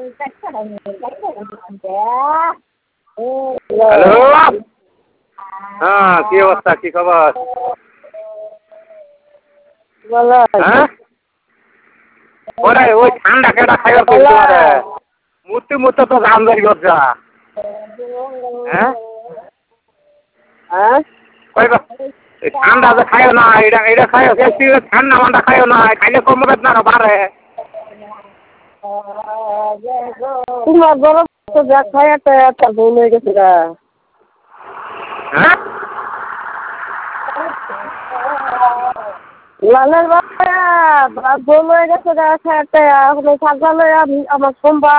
Hello, হ্যাঁ কি অবস্থা, কি খবর? হ্যাঁ ওরে ওই ঠান্ডা কেটা খাইবার কইছো রে মুতি মুতি তো গাম ধরি করছা। হ্যাঁ হ্যাঁ কইবা এই ঠান্ডা যে খাইও না, এটা এটা খাইও বেশি ঠান্ডা মান্ডা খাইও না, খাইলে কমবে না আরো বাড়ে। তোমার গরম তো যা খাই একটা একটা ভুল হয়ে গেছে গা। হ্যাঁ লালের বাবা ভুল হয়ে গেছে গা, একটা এখন থাকলে আমার সোমবার